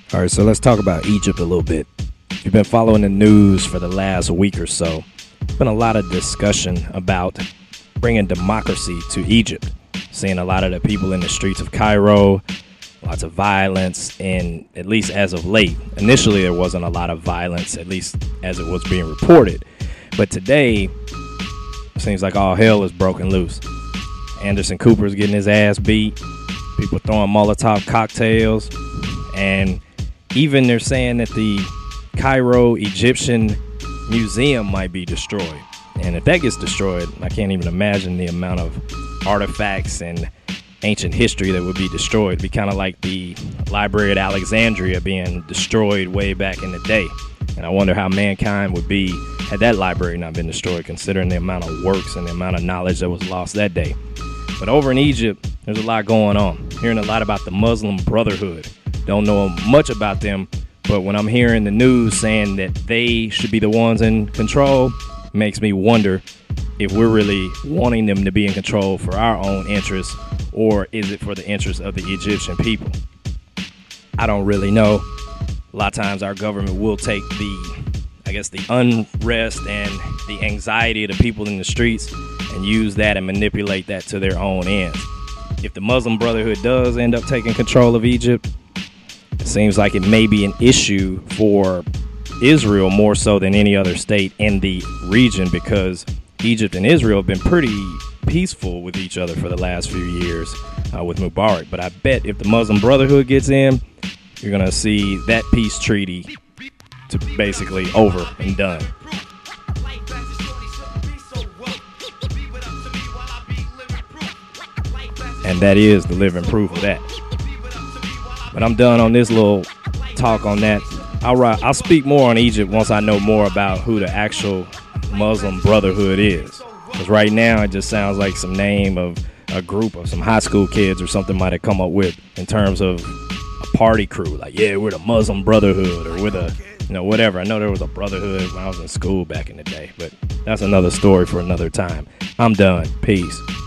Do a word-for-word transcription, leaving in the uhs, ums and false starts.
All right, so let's talk about Egypt a little bit. If you've been following the news for the last week or so, there's been a lot of discussion about bringing democracy to Egypt. Seeing a lot of the people in the streets of Cairo, lots of violence, and at least as of late, initially there wasn't a lot of violence, at least as it was being reported. But today, it seems like all hell is broken loose. Anderson Cooper's getting his ass beat, people throwing Molotov cocktails, and even they're saying that the Cairo Egyptian Museum might be destroyed. And if that gets destroyed, I can't even imagine the amount of artifacts and ancient history that would be destroyed. It'd be kind of like the Library at Alexandria being destroyed way back in the day. And I wonder how mankind would be had that library not been destroyed, considering the amount of works and the amount of knowledge that was lost that day. But over in Egypt, there's a lot going on. Hearing a lot about the Muslim Brotherhood. Don't know much about them, but when I'm hearing the news saying that they should be the ones in control, it makes me wonder if we're really wanting them to be in control for our own interests, or is it for the interests of the Egyptian people? I don't really know. A lot of times our government will take the, I guess, the unrest and the anxiety of the people in the streets and use that and manipulate that to their own ends. If the Muslim Brotherhood does end up taking control of Egypt, it seems like it may be an issue for Israel more so than any other state in the region, because Egypt and Israel have been pretty peaceful with each other for the last few years uh, with Mubarak. But I bet if the Muslim Brotherhood gets in, you're going to see that peace treaty to basically over and done. And that is the living proof of that. But I'm done on this little talk on that. I'll, I'll speak more on Egypt once I know more about who the actual Muslim Brotherhood is. Because right now it just sounds like some name of a group of some high school kids or something might have come up with in terms of a party crew. Like, yeah, we're the Muslim Brotherhood, or we're the, you know, whatever. I know there was a brotherhood when I was in school back in the day, but that's another story for another time. I'm done. Peace.